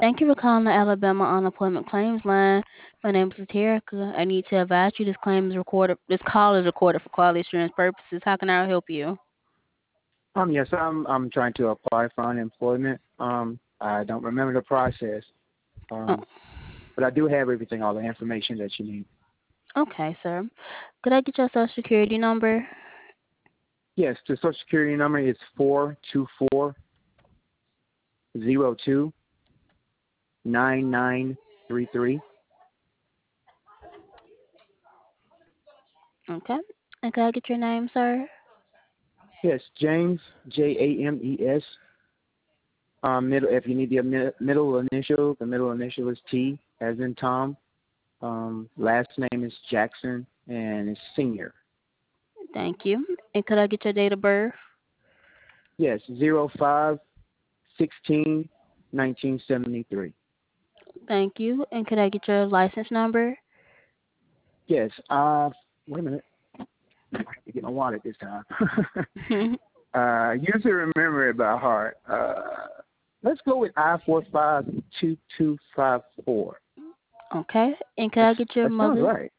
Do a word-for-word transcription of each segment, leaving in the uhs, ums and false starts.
Thank you for calling the Alabama Unemployment Claims Line. My name is Terica. I need to advise you this claim is recorded. This call is recorded for quality assurance purposes. How can I help you? Um, yes, I'm I'm trying to apply for unemployment. Um, I don't remember the process. Oh, Um, but I do have everything, all the information that you need. okay, sir. Could I get your social security number? Yes, the Social Security number is four two four zero two nine nine three three. Okay. And could I get your name, sir? Yes, James J A M E S. Um, middle. If you need the mi- middle initial, the middle initial is T, as in Tom. Um, last name is Jackson, and it's Senior. Thank you. And could I get your date of birth? Yes, zero five sixteen nineteen seventy three. Thank you. And could I get your license number? Yes. Uh, wait a minute. I have to get my wallet this time. uh, I usually remember it by heart. Uh, let's go with I four five two two five four. Okay. And could That's, I get your that sounds mother? right.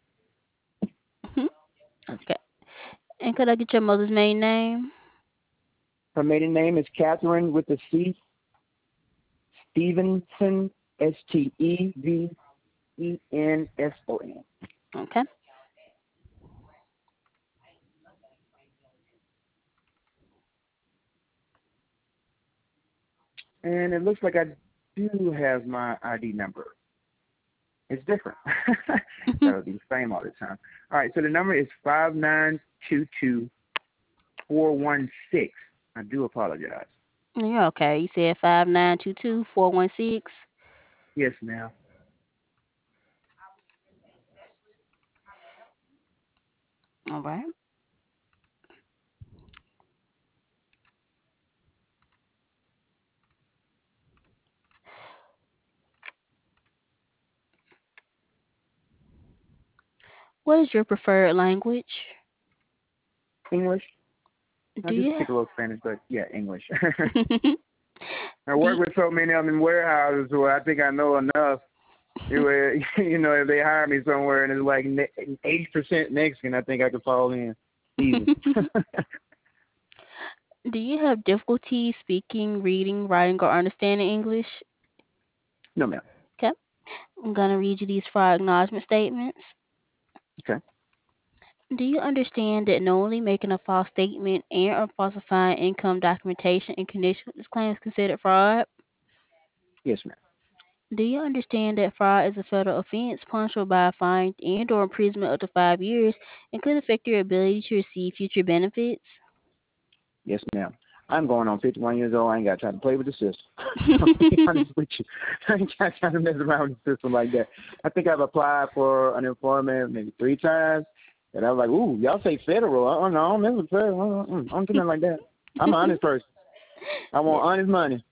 Okay. And could I get your mother's maiden name? Her maiden name is Catherine with a C. Stevenson, S T E V E N S O N. Okay. And it looks like I do have my I D number. It's different. That would be the same all the time. All right, so the number is five nine two two four one six. I do apologize. You're okay. You said five nine two two four one six. Yes, ma'am. All right. What is your preferred language? English. I Do do you speak a little Spanish, but yeah, English. I do work you, with so many of them in warehouses where I think I know enough. Where, you know, if they hire me somewhere and it's like eighty percent Mexican, I think I could fall in easy. do you have difficulty speaking, reading, writing, or understanding English? No, ma'am. Okay. I'm gonna read you these five acknowledgement statements. Okay. Do you understand that knowingly making a false statement and or falsifying income documentation in connection with this claim is considered fraud? Yes, ma'am. Do you understand that fraud is a federal offense punishable by a fine and or imprisonment up to five years and could affect your ability to receive future benefits? Yes, ma'am. I'm going on fifty-one years old. I ain't got time to play with the system. I'll be honest with you. I ain't got time to mess around with the system like that. I think I've applied for unemployment maybe three times, and I was like, ooh, y'all say federal. Oh, no, I don't mess with federal. I don't, I don't do nothing like that. I'm an honest person. I want honest money.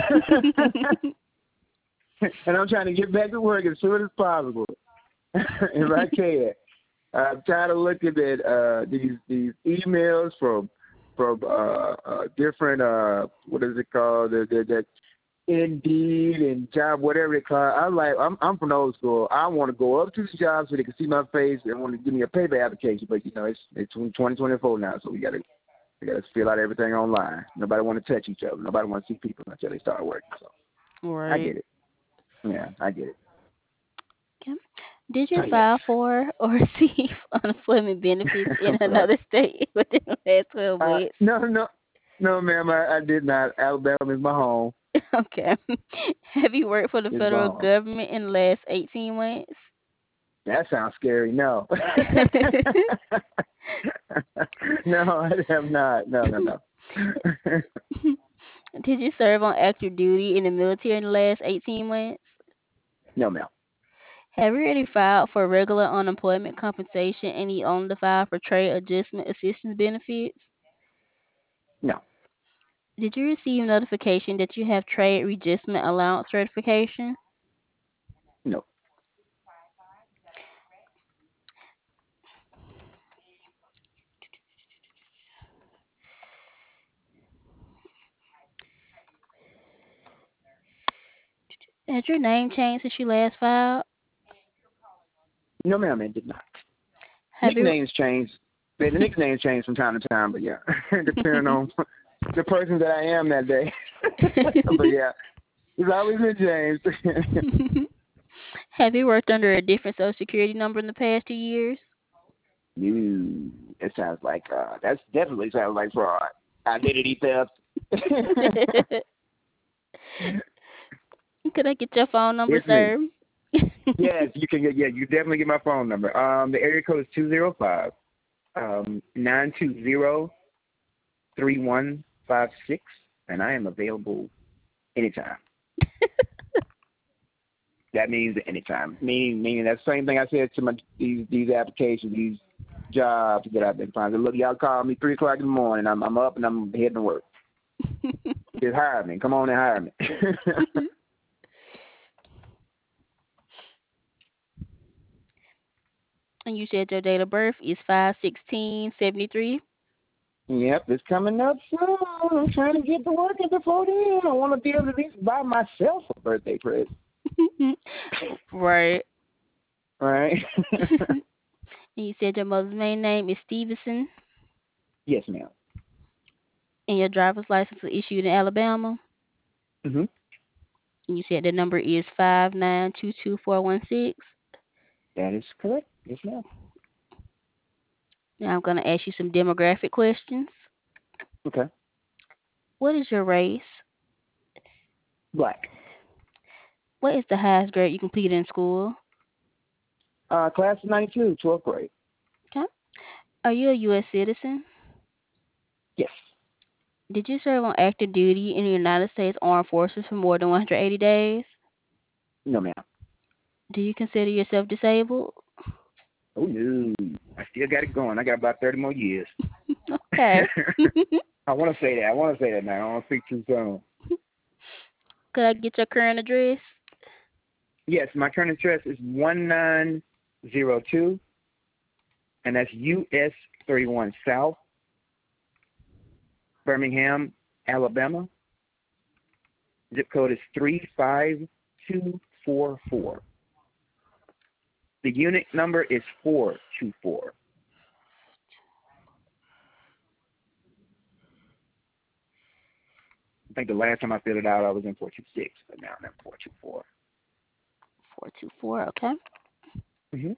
And I'm trying to get back to work as soon as possible, if I can. I'm tired of looking at uh, these these emails from from uh, uh, different uh, what is it called? The, the, the Indeed and job, whatever they call it. I'm like, I'm I'm from the old school. I want to go up to the job so they can see my face and want to give me a payback application. But you know, it's it's twenty twenty-four now, so we gotta we gotta fill out everything online. Nobody want to touch each other. Nobody want to see people until they start working. So I Right. get it. Yeah, I get it. Okay. Did you Oh yes. file for or receive unemployment benefits in I'm sorry. another state within the last twelve Uh, months? no, no, no, ma'am. I, I did not. Alabama is my home. Okay. Have you worked for the It's my federal home. government in the last eighteen months? That sounds scary. No. No, I have not. No, no, no. Did you serve on active duty in the military in the last eighteen months? No, ma'am. Have you already filed for regular unemployment compensation and you only filed for trade adjustment assistance benefits? No, Did you receive notification that you have trade readjustment allowance certification? no. Has your name changed since you last filed? No, ma'am, it did not. Have you? Nicknames change. The the nicknames change from time to time, but yeah, depending on the person that I am that day. But yeah, it's always been James. Have you worked under a different social security number in the past two years? You. It sounds like uh, that's definitely sounds like fraud. Identity theft. Could I get your phone number, It's me. sir? Yes, you can get. Yeah, you definitely get my phone number. Um, the area code is two zero five um nine two zero three one five six, and I am available anytime. That means anytime. Meaning, meaning that same thing I said to my these these applications, these jobs that I've been finding. Look, y'all call me three o'clock in the morning. I'm I'm up and I'm heading to work. Just hire me. Come on and hire me. And you said your date of birth is five sixteen seventy three. Yep, it's coming up soon. I'm trying to get to work before then. I want to be able to at least buy myself a birthday present. Right. Right? And you said your mother's main name is Stevenson, Yes, ma'am. and your driver's license was issued in Alabama. Mhm. And you said the number is five nine two two four one six. That is correct. Yes, ma'am. Now I'm going to ask you some demographic questions. Okay. What is your race? Black. What is the highest grade you completed in school? Uh, class of ninety-two, twelfth grade. Okay. Are you a U S citizen? Yes. Did you serve on active duty in the United States Armed Forces for more than one hundred eighty days? No, ma'am. Do you consider yourself disabled? Oh, no. I still got it going. I got about thirty more years. Okay. I want to say that. I want to say that now. I don't want to speak too soon. Could I get your current address? Yes, my current address is one nine zero two, and that's U S thirty-one South, Birmingham, Alabama. Zip code is three five two four four. The unit number is four two four. I think the last time I filled it out, I was in four two six, but now I'm in four two four. four two four, okay. Mm-hmm.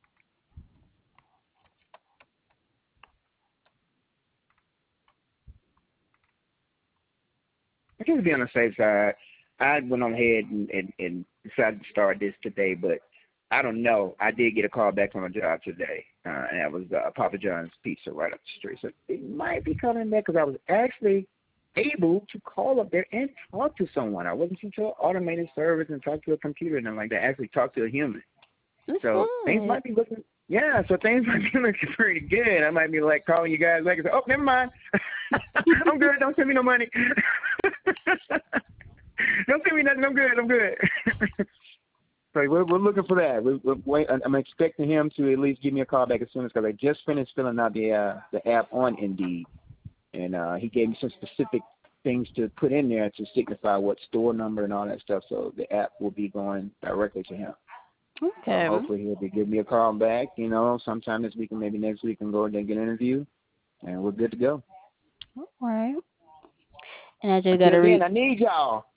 Just to be on the safe side, I went on ahead and, and, and decided to start this today, but I don't know. I did get a call back from a job today, uh, and that was uh, Papa John's Pizza right up the street. So it might be coming back because I was actually able to call up there and talk to someone. I wasn't to an automated service and talk to a computer and nothing like that. Actually talk to a human. That's So good. things might be looking, yeah, so things might be looking pretty good. I might be like calling you guys back and say, oh, never mind. I'm good. Don't send me no money. Don't send me nothing. I'm good. I'm good. So we're, we're looking for that. We're, we're wait, I'm expecting him to at least give me a call back as soon as, because I just finished filling out the uh, the app on Indeed, and uh, he gave me some specific things to put in there to signify what store number and all that stuff. So the app will be going directly to him. So Okay. hopefully he'll be give me a call back, you know, sometime this week and maybe next week, and go and then get an interview, and we're good to go. All right. And I just got to Until read. then, I need y'all.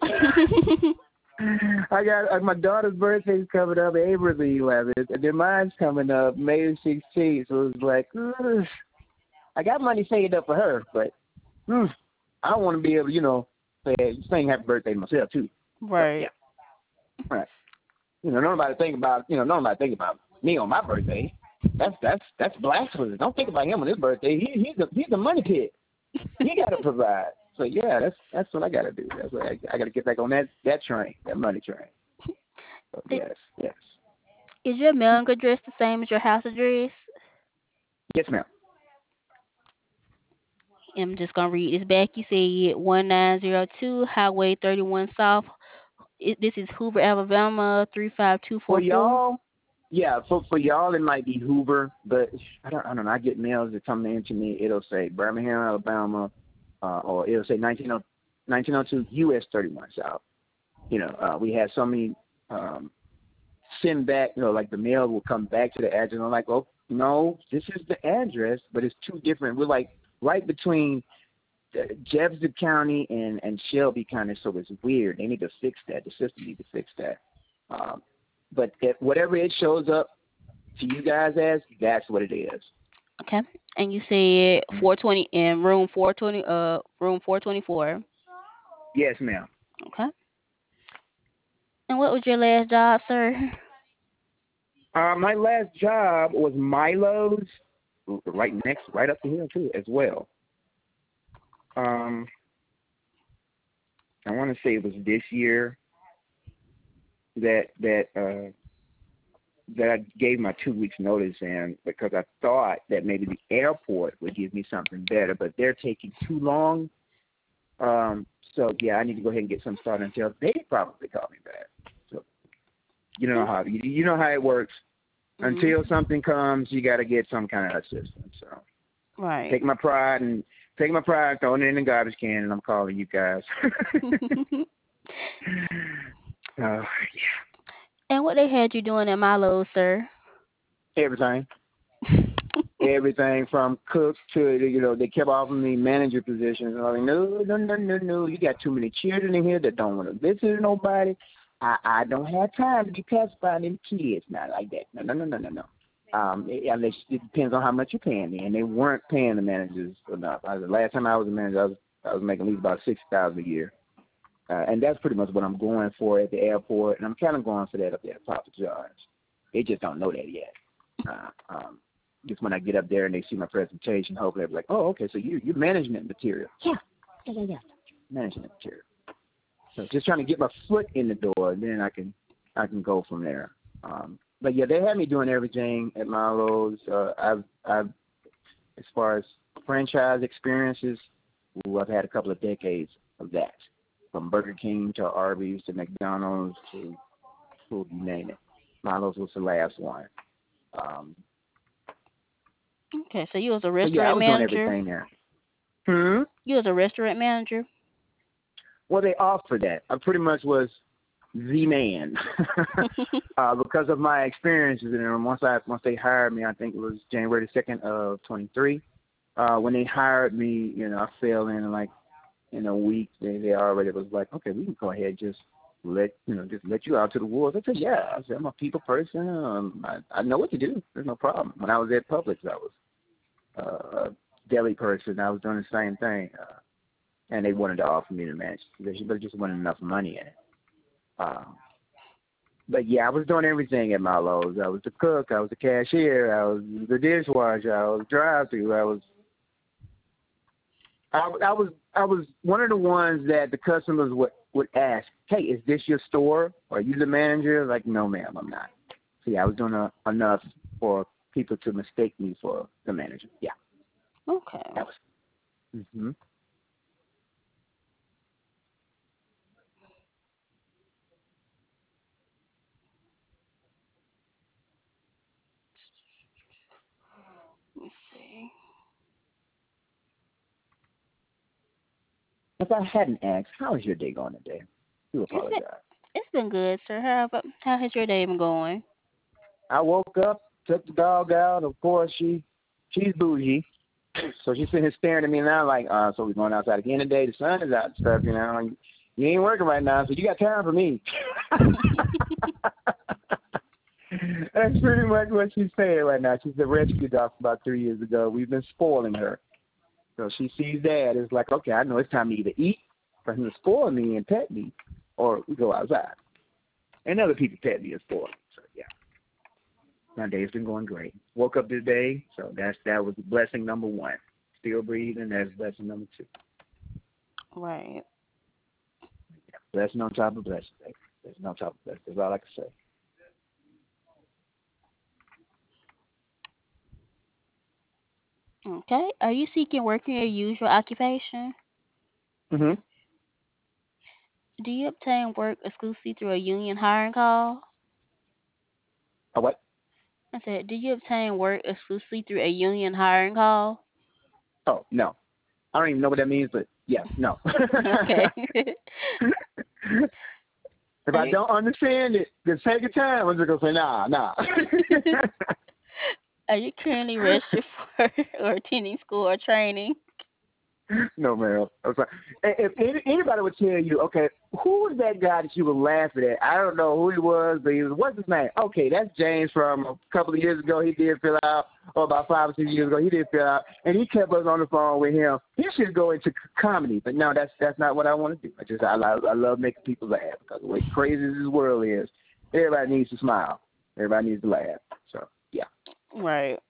I got uh, my daughter's birthday's coming up April the eleventh, and then mine's coming up May sixteenth. So it's like, ugh, I got money saved up for her, but mm, I want to be able to, you know, say, sing happy birthday to myself too. But Right. yeah, right. You know, nobody think about, you know, nobody think about me on my birthday. That's that's that's blasphemous. Don't think about him on his birthday. He he's a he's a money pit. He got to provide. So yeah, that's that's what I got to do. That's what I, I got to get back on that that train, that money train. So Is yes, yes, is your mailing address the same as your house address? yes, ma'am. I'm just going to read this back. You said one nine zero two Highway thirty-one South. It, this is Hoover, Alabama, three five two For four four. y'all, yeah, for for y'all it might be Hoover, but I don't I don't know. I get mails that come in to me. It'll say Birmingham, Alabama, uh, or it'll say nineteen oh two U S thirty-one South. You know, uh, we had so many um, send back. You know, like the mail will come back to the address. I'm like, oh no, this is the address, but it's two different. We're like right between uh, Jefferson County and and Shelby County, so it's weird. They need to fix that. The system needs to fix that. Um, but if, whatever it shows up to you guys as, that's what it is. Okay. And you said four twenty in room four twenty, uh, room four twenty-four. Yes, ma'am. Okay. And what was your last job, sir? Uh, my last job was Milo's, right next, right up the hill too, as well. Um, I want to say it was this year that that uh, that I gave my two weeks notice in because I thought that maybe the airport would give me something better, but they're taking too long. Um, so yeah, I need to go ahead and get some started until they probably call me back. So you know how you, you know how it works. Mm-hmm. Until something comes, you got to get some kind of assistance. So right. Take my pride and take my pride, throwing it in the garbage can, and I'm calling you guys. uh, yeah. And what they had you doing at Milo, sir? Everything. Everything from cook to, you know, they kept offering me manager positions. And I'm like, no, no, no, no, no. You got too many children in here that don't want to listen to nobody. I, I don't have time to be pacifying them kids. Not like that. No, no, no, no, no, no. Um, it, unless it depends on how much you're paying me, and they weren't paying the managers enough. I, the last time I was a manager, I was I was making at least about sixty thousand a year, uh, and that's pretty much what I'm going for at the airport, and I'm kind of going for that up there at Papa John's. They just don't know that yet. Uh, um, just when I get up there and they see my presentation, hopefully they'll be like, "Oh, okay, so you you're management material." Yeah, yeah, yeah, yeah. Management material. So just trying to get my foot in the door, and then I can I can go from there. Um, But yeah, they had me doing everything at Milo's. Uh, I've, I've, as far as franchise experiences, ooh, I've had a couple of decades of that, from Burger King to Arby's to McDonald's to, to you name it. Milo's was the last one. Um, Okay, so you was a but yeah, I restaurant was doing manager. everything there. Hmm. You was a restaurant manager. Well, they offered that. I pretty much was the man uh, because of my experiences. And once I once they hired me, I think it was January the second of twenty three. Uh, when they hired me, you know, I fell in like in a week. They they already was like, okay, we can go ahead and just let you know just let you out to the wolves. I said, yeah. I said, I'm a people person. Um, I I know what to do. There's no problem. When I was at Publix, I was uh, a deli person. I was doing the same thing. Uh, and they wanted to offer me the manage position, but it just wasn't enough money in it. Um, but yeah, I was doing everything at Milo's. I was the cook, I was the cashier, I was the dishwasher, I was drive-through. I was, I, I was, I was one of the ones that the customers would would ask, "Hey, is this your store? Are you the manager?" Like, no, ma'am, I'm not. So yeah, I was doing a, enough for people to mistake me for the manager. Yeah, Okay. that was. Mm-hmm. Let me see. If I hadn't asked, how is your day going today? Do It's been, apologize. it's been good, sir. How about, how has your day been going? I woke up, took the dog out. Of course, she she's bougie, so she's sitting here staring at me now like, uh, so we're going outside again today. The sun is out and stuff, you know. You, you ain't working right now, so you got time for me. That's pretty much what she's saying right now. She's a rescue dog about three years ago. We've been spoiling her. So she sees that. It's like, okay, I know it's time to either eat for him to spoil me and pet me, or we go outside. And other people pet me and spoil me. So, yeah. My day's been going great. Woke up today, so that's that was blessing number one. Still breathing, that's blessing number two. Right. Yeah, blessing on top of blessing, baby. Blessing on top of blessing. That's all I can say. Okay. Are you seeking work in your usual occupation? Mm-hmm. Do you obtain work exclusively through a union hiring call? Oh, what? I said, do you obtain work exclusively through a union hiring call? Oh, no. I don't even know what that means, but yeah, no. Okay. If Are I you, don't understand it, the second time, I'm just gonna say nah, nah. are you currently registered for or attending school or training? No, man. I'm sorry. If any, anybody would tell you, okay, who was that guy that you were laughing at? I don't know who he was, but he was, what's his name? Okay, that's James from a couple of years ago. He did fill out, or about five or six years ago, he did fill out, and he kept us on the phone with him. He should go into comedy, but no, that's that's not what I want to do. I just I love, I love making people laugh because the way crazy this world is, everybody needs to smile. Everybody needs to laugh. So yeah, Right.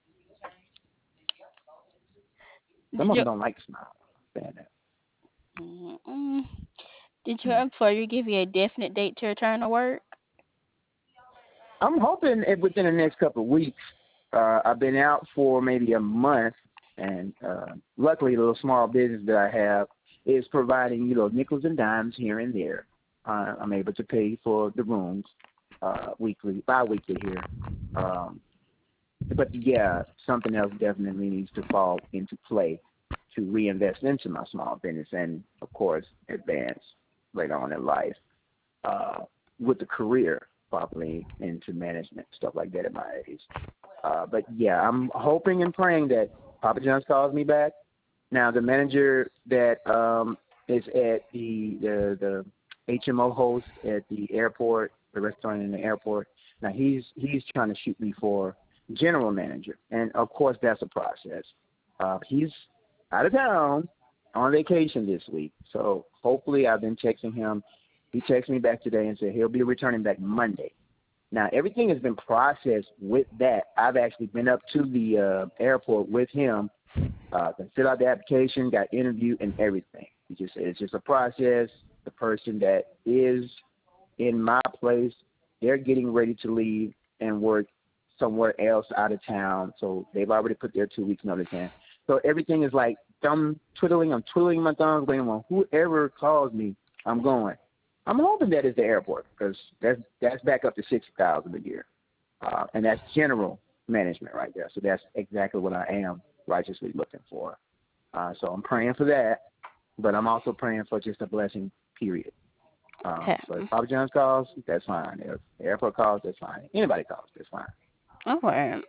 some Did of you them don't like to smile. I understand that. mm, did your Hmm. employer give you a definite date to return to work? I'm hoping it within the next couple of weeks. Uh, I've been out for maybe a month, and uh, luckily, the little small business that I have is providing, you know, nickels and dimes here and there. Uh, I'm able to pay for the rooms uh, weekly, bi-weekly here. Um, but yeah, something else definitely needs to fall into play to reinvest into my small business and, of course, advance later on in life uh, with the career probably into management, stuff like that at my age. Uh, but yeah, I'm hoping and praying that Papa John's calls me back. Now the manager that um, is at the, the the H M O host at the airport, the restaurant in the airport. Now he's he's trying to shoot me for general manager, and of course that's a process. Uh, he's out of town on vacation this week, so hopefully I've been texting him. He texted me back today and said he'll be returning back Monday. Now, everything has been processed with that. I've actually been up to the uh, airport with him, uh, filled out the application, got interviewed, and everything. He just said it's just a process. The person that is in my place, they're getting ready to leave and work somewhere else out of town. So they've already put their two weeks notice in. So everything is like thumb twiddling. I'm twiddling my thumbs, waiting on whoever calls me, I'm going. I'm hoping that is the airport because that's that's back up to sixty thousand a year, uh, and that's general management right there. So that's exactly what I am righteously looking for. Uh, so I'm praying for that, but I'm also praying for just a blessing. Period. Um, Okay. so if Papa John's calls, that's fine. If the airport calls, that's fine. Anybody calls, that's fine. All right.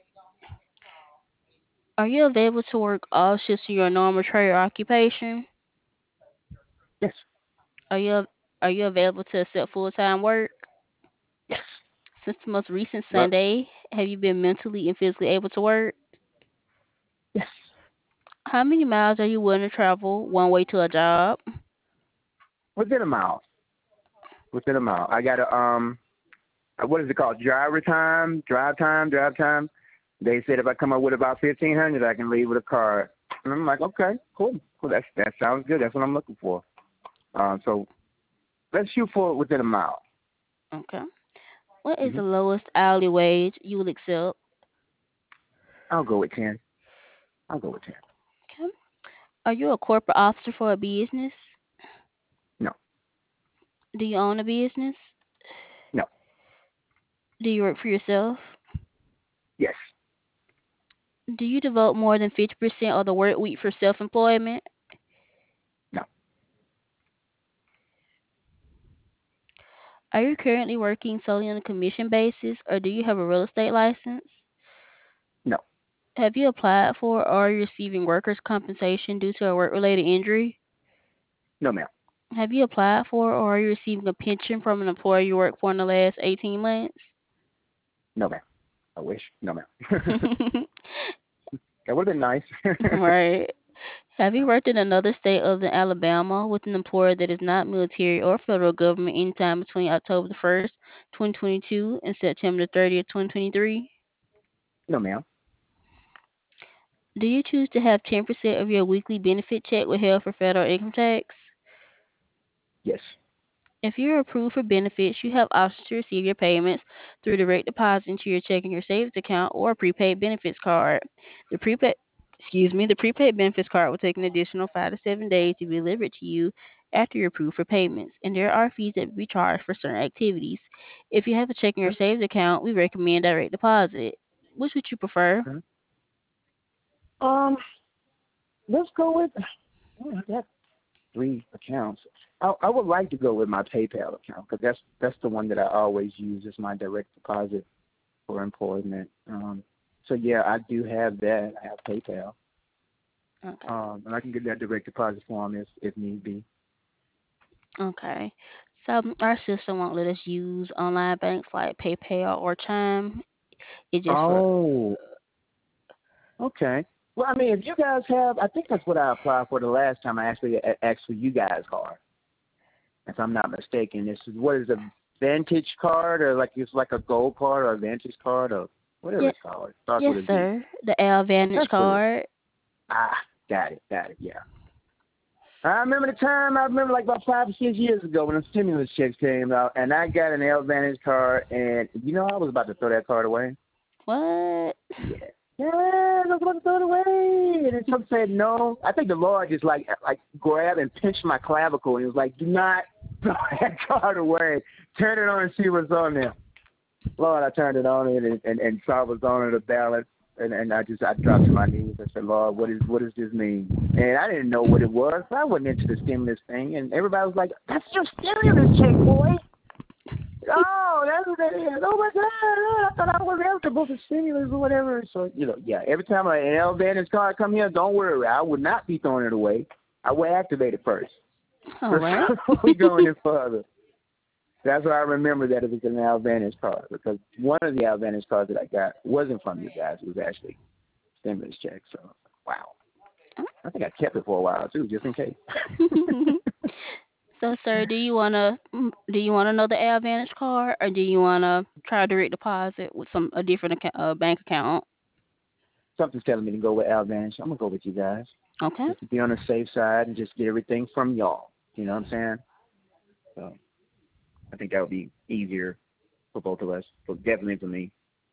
Are you available to work all shifts in your normal trade or occupation? Yes, Are you are you available to accept full time work? yes. Since the most recent But Sunday, have you been mentally and physically able to work? yes, How many miles are you willing to travel one way to a job? within a mile. Within a mile. I got a um, what is it called? Driver time, drive time, drive time. They said if I come up with about fifteen hundred, I can leave with a card. And I'm like, okay, cool, cool. That's that sounds good. That's what I'm looking for. Um, so let's shoot for within a mile. Okay. What is Mm-hmm. the lowest hourly wage you will accept? I'll go with ten. I'll go with ten. Okay. Are you a corporate officer for a business? No, Do you own a business? no, Do you work for yourself? yes, Do you devote more than fifty percent of the work week for self employment? no, Are you currently working solely on a commission basis or do you have a real estate license? no, Have you applied for or are you receiving workers' compensation due to a work related injury? no, ma'am. Have you applied for or are you receiving a pension from an employer you worked for in the last eighteen months? No, ma'am. I wish. No, ma'am. That would have been nice. Right. Have you worked in another state other than Alabama with an employer that is not military or federal government anytime between October the first, twenty twenty-two and September the thirtieth, twenty twenty-three? No, ma'am. Do you choose to have ten percent of your weekly benefit check withheld for federal income tax? Yes. If you are approved for benefits, you have options to receive your payments through direct deposit into your checking or savings account or a prepaid benefits card. The prepaid excuse me, the prepaid benefits card will take an additional five to seven days to be delivered to you after you're approved for payments, and there are fees that will be charged for certain activities. If you have a checking or Okay. savings account, we recommend direct deposit. Which would you prefer? Okay. Um, let's go with. three accounts. I, I would like to go with my PayPal account because that's that's the one that I always use as my direct deposit for employment. Um, so yeah, I do have that. I have PayPal, Okay. um, and I can get that direct deposit form if if need be. Okay. So um, our system won't let us use online banks like PayPal or Chime. It just for Oh, okay. Well, I mean, if you guys have, I think that's what I applied for the last time I actually a- asked for you guys' card. If I'm not mistaken, this is what is a Vantage card or like it's like a gold card or a Vantage card or whatever yeah, it's called. It starts yes, with a V. sir. The L Vantage That's what it is. card. Ah, got it, got it, yeah. I remember the time, I remember like about five or six years ago when the stimulus checks came out and I got an L Vantage card and you know I was about to throw that card away. What? Yeah. Yeah, I was about to throw it away. And then some said no. I think the Lord just like like grabbed and pinched my clavicle and he was like, do not throw that card away. Turn it on and see what's on there. Lord, I turned it on and and, and saw what was on the ballot. And, and I just I dropped to my knees. I said, Lord, what is what does this mean? And I didn't know what it was. I wasn't into the stimulus thing. And everybody was like, that's your stimulus check, boy. Oh, that's what that is. Oh my God! I thought I was eligible for stimulus or whatever. So you know, yeah. Every time an L Vantage card come here, don't worry. I would not be throwing it away. I will activate it first All right. before we go any further. That's why I remember that it was an L Vantage card because one of the L Vantage cards that I got wasn't from you guys. It was actually stimulus check. So wow. I think I kept it for a while too, just in case. So, sir, do you wanna mm, do you wanna know the Advantage card, or do you wanna try direct deposit with some a different account, uh, bank account? Something's telling me to go with L Vantage. I'm gonna go with you guys Okay. just to be on the safe side and just get everything from y'all. You know what I'm saying? So I think that would be easier for both of us, but definitely for me.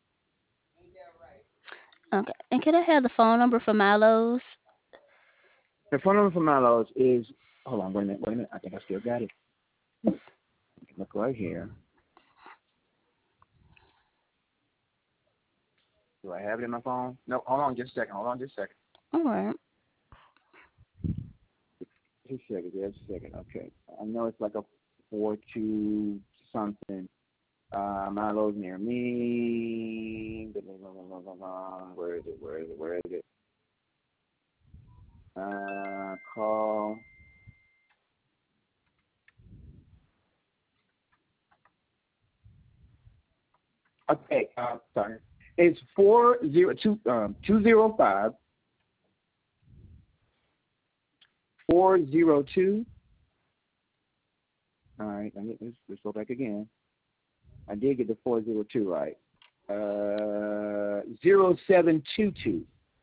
Okay. And can I have the phone number for Milo's? The phone number for Milo's is, hold on, wait a minute, wait a minute. I think I still got it. Look right here. Do I have it in my phone? No, hold on just a second. Hold on just a second. All right. Just a second, just a second. Okay. I know it's like a four two something. Uh, Milo's near me. Where is it? Where is it? Where is it? Uh, call. Okay, uh, sorry. It's four zero two um two zero five four zero two. All right, let me let's, let's go back again. I did get the four zero two right. Uh, zero seven two two.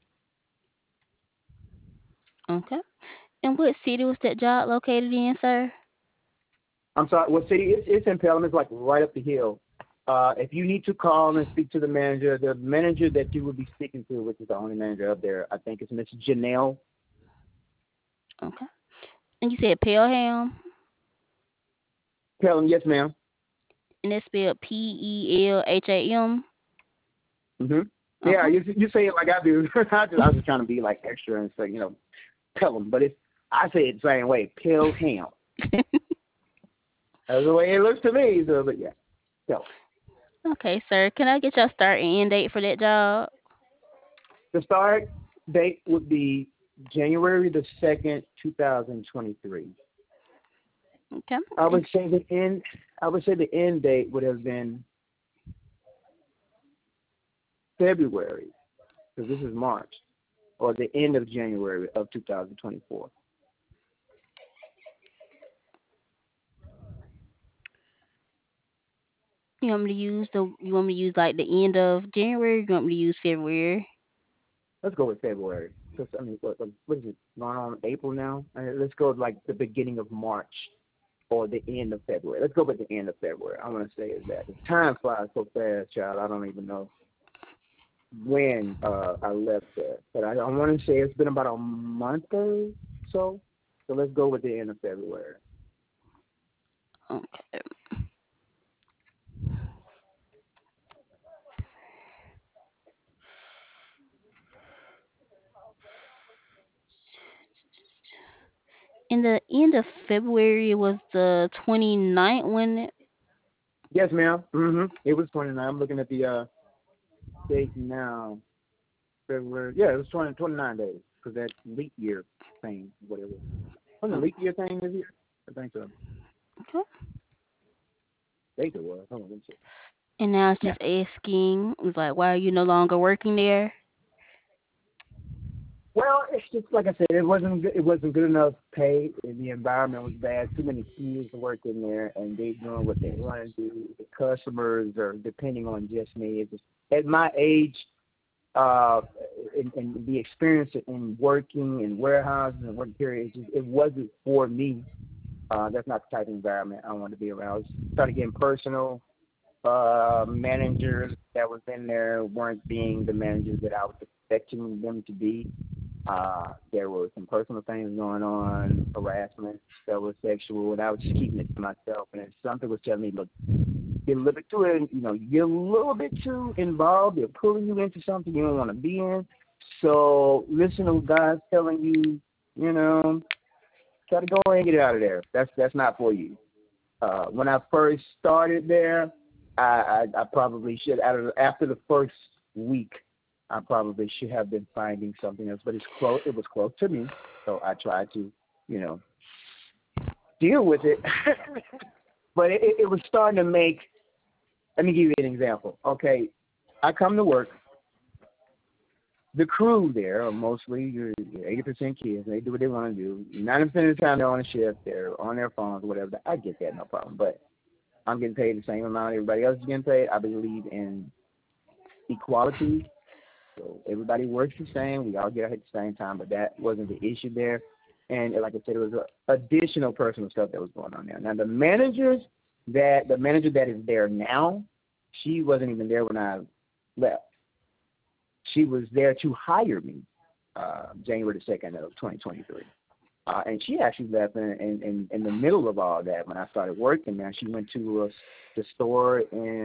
Okay. And what city was that job located in, sir? I'm sorry, what city? It's, it's in Pelham. It's like right up the hill. Uh, if you need to call and speak to the manager, the manager that you will be speaking to, which is the only manager up there, I think is Miss Janelle. Okay. And you said Pelham, Pelham, yes, ma'am. and it's spelled P E L H A M. Mhm. Yeah, Okay. you you say it like I do. I just I was just trying to be like extra and say you know Pelham, but it's I say it the same way. Pelham. That's the way it looks to me. So, but yeah. So Okay, sir. Can I get your start and end date for that job? the start date would be January the second, two thousand twenty-three. Okay. I And would say the end. I would say the end date would have been February, because this is March, or the end of January of two thousand twenty-four. you want me to use the you want me to use like the end of January? You want me to use February? Let's go with February. Because I mean, what, what is it? Going on April now. Uh, let's go with like the beginning of March or the end of February. Let's go with the end of February. I want to say is that the time flies so fast, child. I don't even know when uh, I left there, but I, I want to say it's been about a month or so. So let's go with the end of February. Okay. In the end of February was the twenty ninth when Yes, ma'am. Mm-hmm. It was twenty-nine. I'm looking at the uh, date now. February. Yeah, it was twenty, twenty-nine days because that leap year thing, whatever. Wasn't a leap year thing this year? I think so. okay. I think it was. Hold on, let me see. And now it's Yeah. just asking, it's like, why are you no longer working there? Well, it's just like I said, it wasn't good, it wasn't good enough pay, and the environment was bad. Too many kids to work in there, and they doing what they want to do. The customers are depending on just me. It's just, at my age, uh, and, and the experience in working in warehouses and work period, it, just, it wasn't for me. Uh, that's not the type of environment I want to be around. It started getting personal. Uh, managers that was in there weren't being the managers that I was expecting them to be. Uh, there were some personal things going on, harassment that was sexual, and I was just keeping it to myself. And if something was telling me, look, get a little bit too, in, you know, you get a little bit too involved. They're pulling you into something you don't want to be in. So listen to what God's telling you. You know, try to go and get it out of there. That's that's not for you. Uh, when I first started there, I, I, I probably should, out of, after the first week, I probably should have been finding something else. But it's close. It was close to me, so I tried to, you know, deal with it. But it, it was starting to make. Let me give you an example. Okay, I come to work. The crew there are mostly you're eighty percent kids. They do what they want to do. Ninety percent of the time they're on a shift. They're on their phones, whatever. I get that, no problem. But I'm getting paid the same amount everybody else is getting paid. I believe in equality. So everybody works the same. We all get out at the same time, but that wasn't the issue there. And like I said, it was a, additional personal stuff that was going on there. Now the managers that the manager that is there now, she wasn't even there when I left. She was there to hire me uh, January the second of twenty twenty-three. Uh, and she actually left in, in, in, in the middle of all that when I started working there. She went to uh, the store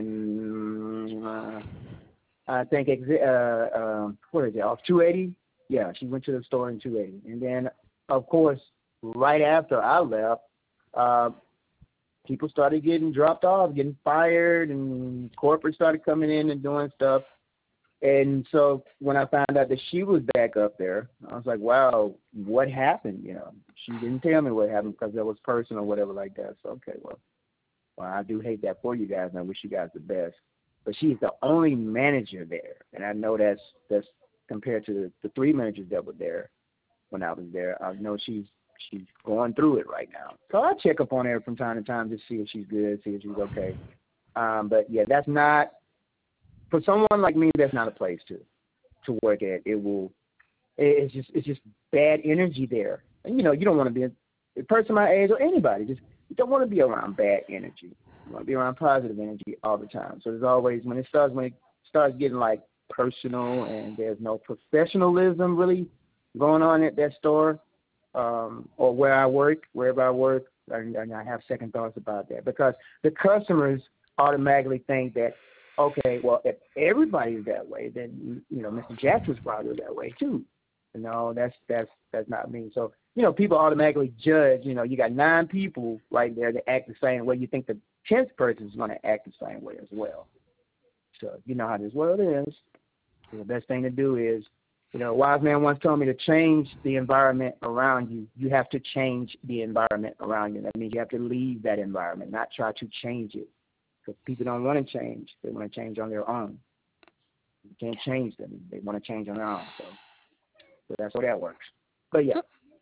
in, uh, I think, exi- uh, uh, what is it, off two eighty? Yeah, she went to the store in two eighty. And then, of course, right after I left, uh, people started getting dropped off, getting fired, and corporate started coming in and doing stuff. And so when I found out that she was back up there, I was like, wow, what happened? You know, she didn't tell me what happened because that was personal or whatever like that. So, okay, well, well, I do hate that for you guys, and I wish you guys the best. But she's the only manager there, and I know that's that's compared to the, the three managers that were there when I was there. I know she's she's going through it right now. So I check up on her from time to time to see if she's good, see if she's okay. Um, but yeah, that's not for someone like me. That's not a place to to work at. It will. It's just it's just bad energy there, and you know you don't want to be a, a person my age or anybody. Just you don't want to be around bad energy. You want to be around positive energy all the time. So there's always when it starts when it starts getting like personal and there's no professionalism really going on at that store um, or where I work, wherever I work, and, and I have second thoughts about that because the customers automatically think that okay, well if everybody's that way, then you know Mister Jackson's probably that way too. No, that's that's that's not me. So you know, people automatically judge. You know, you got nine people right there that act the same way. You think the tenth person is going to act the same way as well. So you know how this world is. The best thing to do is, you know, a wise man once told me to change the environment around you. You have to change the environment around you. That means you have to leave that environment, not try to change it. Because people don't want to change. They want to change on their own. You can't change them. They want to change on their own. So, so that's how that works. But yeah.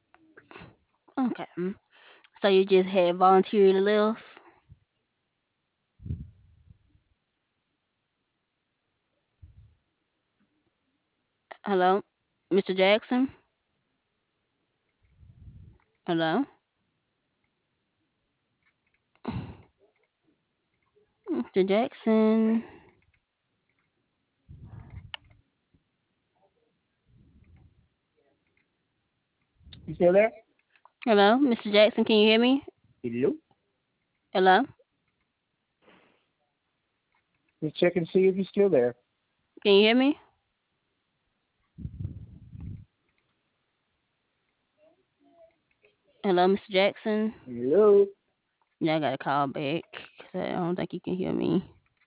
Okay. mm. So you just had volunteered to live? Hello? Mister Jackson? Hello? Mister Jackson? You still there? Hello? Mister Jackson, can you hear me? Hello? Hello? Just check and see if you're still there. Can you hear me? Hello, Mister Jackson. Hello. Yeah, I got to call back because I don't think you can hear me.